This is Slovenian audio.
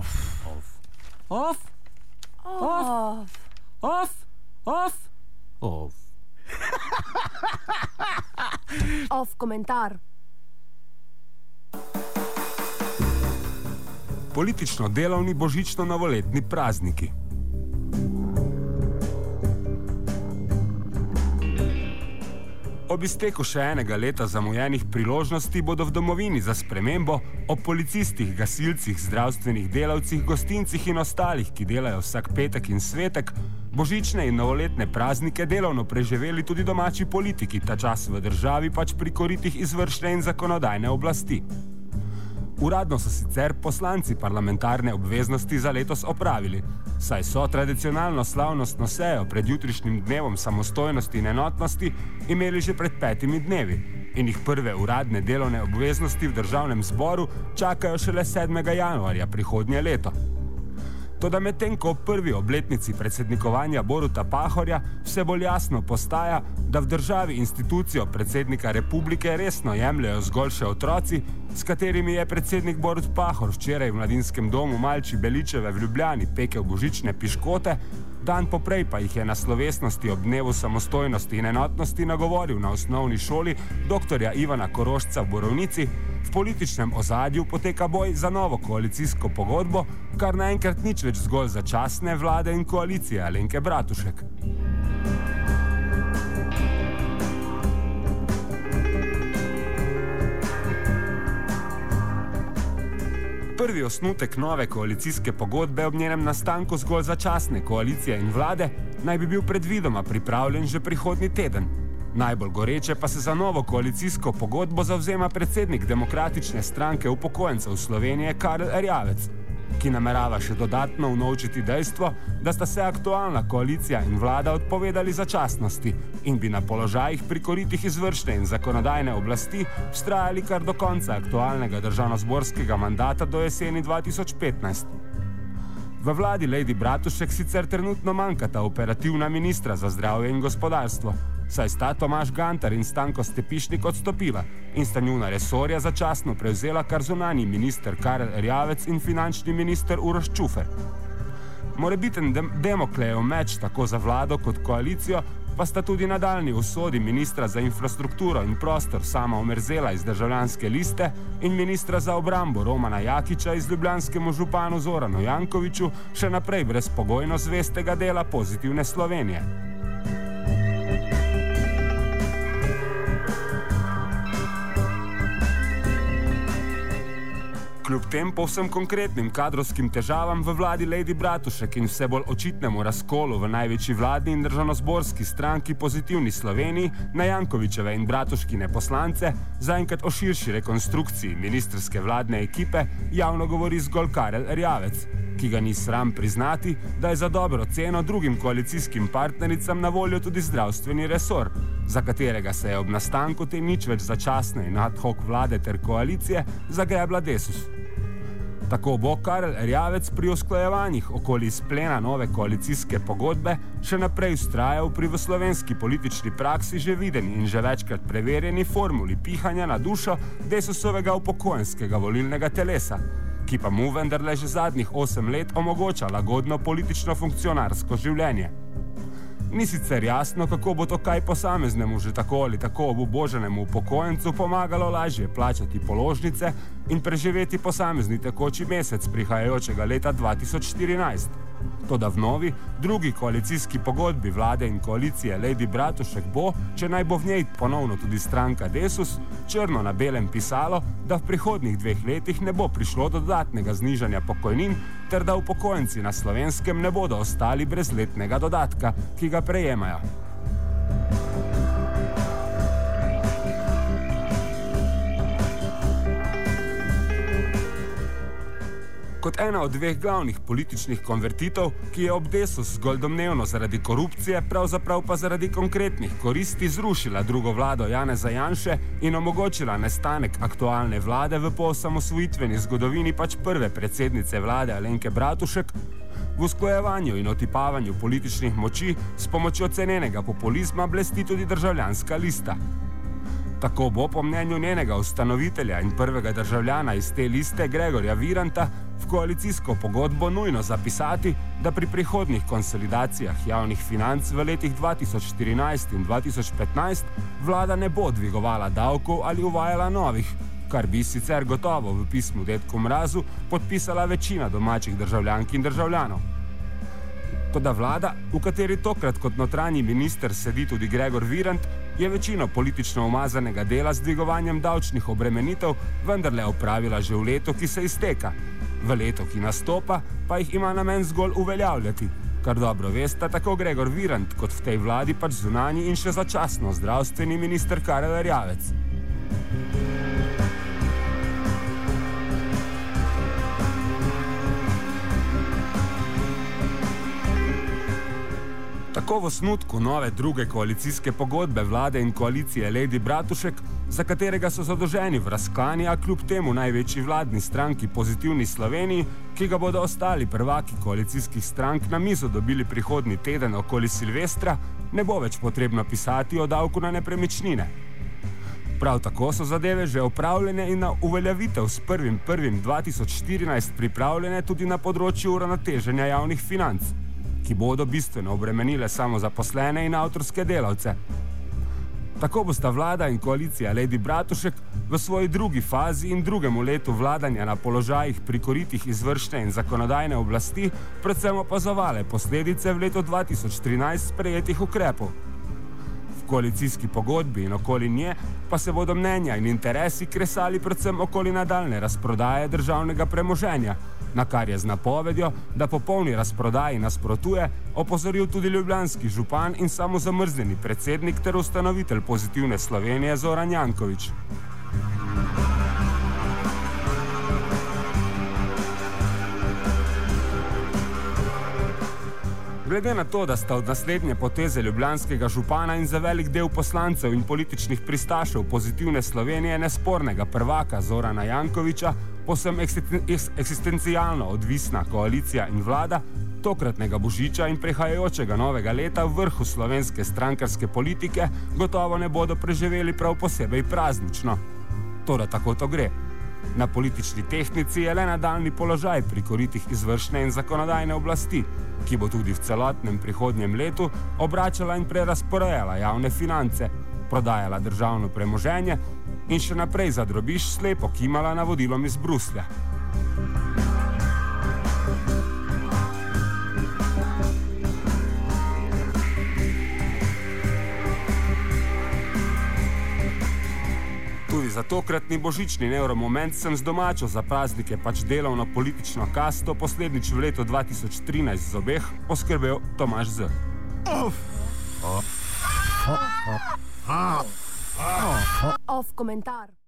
Off komentar. Politično-delovni božično-novoletni prazniki. Ob izteku še enega leta zamujenih priložnosti bodo v domovini za spremembo o policistih, gasilcih, zdravstvenih delavcih, gostincih in ostalih, ki delajo vsak petek in svetek, božične in novoletne praznike delovno preživeli tudi domači politiki, ta čas v državi pač pri koritih izvršne in zakonodajne oblasti. Uradno so sicer poslanci parlamentarne obveznosti za letos opravili, saj so tradicionalno slavnostno sejo pred jutrišnjim dnevom samostojnosti in enotnosti imeli že pred 5 dnevi in jih prve uradne delovne obveznosti v državnem zboru čakajo šele 7. januarja prihodnje leto. Toda medtem ko v prvi obletnici predsednikovanja Boruta Pahorja vse bolj jasno postaja, da v državi institucijo predsednika republike resno jemljajo zgolj še otroci, s katerimi je predsednik Borut Pahor včeraj v mladinskem domu Malči Beličeve v Ljubljani pekel božične piškote, dan poprej pa jih je na slovesnosti ob dnevu samostojnosti in enotnosti nagovoril na osnovni šoli dr. Ivana Korošca v Borovnici, v političnem ozadju poteka boj za novo koalicijsko pogodbo, kar naenkrat nič več zgolj začasne vlade in koalicije Alenke Bratušek. Prvi osnutek nove koalicijske pogodbe ob njenem nastanku zgolj začasne koalicije in vlade naj bi bil predvidoma pripravljen že prihodnji teden. Najbolj goreče pa se za novo koalicijsko pogodbo zavzema predsednik Demokratične stranke upokojencev Slovenije Karel Erjavec, ki namerava še dodatno unovčiti dejstvo, da sta se aktualna koalicija in vlada odpovedali začasnosti in bi na položajih pri koritih izvršne in zakonodajne oblasti vztrajali kar do konca aktualnega državnozborskega mandata do jeseni 2015. V vladi Lejdi Bratušek sicer trenutno manjkata operativna ministra za zdravje in gospodarstvo, saj sta Tomaž Gantar in Stanko Stepišnik odstopila in sta njuna resorja začasno prevzela kar zunanji minister Karel Erjavec in finančni minister Uroš Čufer. Morebiten Demoklejev meč tako za vlado kot koalicijo pa sta tudi nadaljnji usodi ministra za infrastrukturo in prostor Sama Omerzela iz Državljanske liste in ministra za obrambo Romana Jakiča iz ljubljanskemu županu Zoranu Jankoviću še naprej brezpogojno zvestega dela Pozitivne Slovenije. Kljub tem povsem konkretnim kadrovskim težavam v vladi Lejdi Bratušek in vse bolj očitnemu razkolu v največji vladni in državnozborski stranki Pozitivni Sloveniji na Jankovićeve in Bratuškine poslance zaenkrat o širši rekonstrukciji ministrske vladne ekipe javno govori zgolj Karel Erjavec, ki ga ni sram priznati, da je za dobro ceno drugim koalicijskim partnericam na voljo tudi zdravstveni resor, za katerega se je ob nastanku te nič več začasne in ad hoc vlade ter koalicije zagrebla Desus. Tako bo Karel Erjavec pri usklajevanjih okoli izplena nove koalicijske pogodbe še naprej vztrajal pri v slovenski politični praksi že videni in že večkrat preverjeni formuli pihanja na dušo Desusovega upokojenskega volilnega telesa, ki pa mu vendarle že zadnjih 8 let omogoča lagodno politično funkcionarsko življenje. Ni sicer jasno, kako bo to kaj posameznemu že tako ali tako obuboženemu upokojencu pomagalo lažje plačati položnice in preživeti posamezni tekoči mesec prihajajočega leta 2014. Toda v novi, drugi koalicijski pogodbi vlade in koalicije Lejdi Bratušek bo, če naj bo v njej ponovno tudi stranka Desus, črno na belem pisalo, da v prihodnjih 2 letih ne bo prišlo do dodatnega znižanja pokojnin, ter da upokojenci na Slovenskem ne bodo ostali brez letnega dodatka, ki ga prejemajo. Kot ena od 2 glavnih političnih konvertitov, ki je ob Desus zgolj domnevno zaradi korupcije, pravzaprav pa zaradi konkretnih koristi zrušila drugo vlado Janeza Janše in omogočila nestanek aktualne vlade v poosamosvojitveni zgodovini pač prve predsednice vlade Alenke Bratušek, v usklajevanju in otipavanju političnih moči s pomočjo cenenega populizma blesti tudi Državljanska lista. Tako bo po mnenju njenega ustanovitelja in prvega državljana iz te liste Gregorja Viranta v koalicijsko pogodbo nujno zapisati, da pri prihodnjih konsolidacijah javnih financ v letih 2014 in 2015 vlada ne bo dvigovala davkov ali uvajala novih, kar bi sicer gotovo v pismu Dedku Mrazu podpisala večina domačih državljank in državljanov. Toda vlada, v kateri tokrat kot notranji minister sedi tudi Gregor Virant, je večino politično umazanega dela z dvigovanjem davčnih obremenitev vendarle opravila že v letu, ki se izteka. V letu, ki nastopa, pa jih ima namen zgolj uveljavljati, kar dobro veste tako Gregor Virant kot v tej vladi pač zunanji in še začasno zdravstveni minister Karel Erjavec. Tako v osnutku nove druge koalicijske pogodbe vlade in koalicije Lejdi Bratušek, za katerega so zadolženi v razklani, a kljub temu največji vladni stranki Pozitivni Sloveniji, ki ga bodo ostali prvaki koalicijskih strank na mizo dobili prihodnji teden okoli Silvestra, ne bo več potrebno pisati o davku na nepremičnine. Prav tako so zadeve že opravljene in na uveljavitev s 1.1.2014 pripravljene tudi na področju uravnoteženja javnih financ, ki bodo bistveno obremenile samozaposlene in avtorske delavce. Tako bosta vlada in koalicija Lejdi Bratušek v svoji drugi fazi in drugemu letu vladanja na položajih prikoritih izvršne in zakonodajne oblasti predvsem opazovale posledice v letu 2013 sprejetih ukrepov. V koalicijski pogodbi in okoli nje pa se bodo mnenja in interesi kresali predvsem okoli nadaljne razprodaje državnega premoženja, na kar je z napovedjo, da popolni razprodaji nasprotuje, opozoril tudi ljubljanski župan in samozamrznjeni predsednik ter ustanovitelj Pozitivne Slovenije Zoran Janković. Glede na to, da sta od naslednje poteze ljubljanskega župana in za velik del poslancev in političnih pristašev Pozitivne Slovenije nespornega prvaka Zorana Jankovića, povsem eksistencialno odvisna koalicija in vlada, tokratnega božiča in prihajajočega novega leta v vrhu slovenske strankarske politike gotovo ne bodo preživeli prav posebej praznično. Toda tako to gre. Na politični tehnici je le nadaljni položaj pri koritih izvršne in zakonodajne oblasti, ki bo tudi v celotnem prihodnjem letu obračala in prerasporejala javne finance, prodajala državno premoženje in še naprej za drobiž slepo kimala navodilom iz Bruslja. Tudi za tokratni božični nevromoment sem z domačo za praznike pač delovno politično kasto poslednjič v letu 2013 z obeh poskrbel Tomaž Z. Off komentar.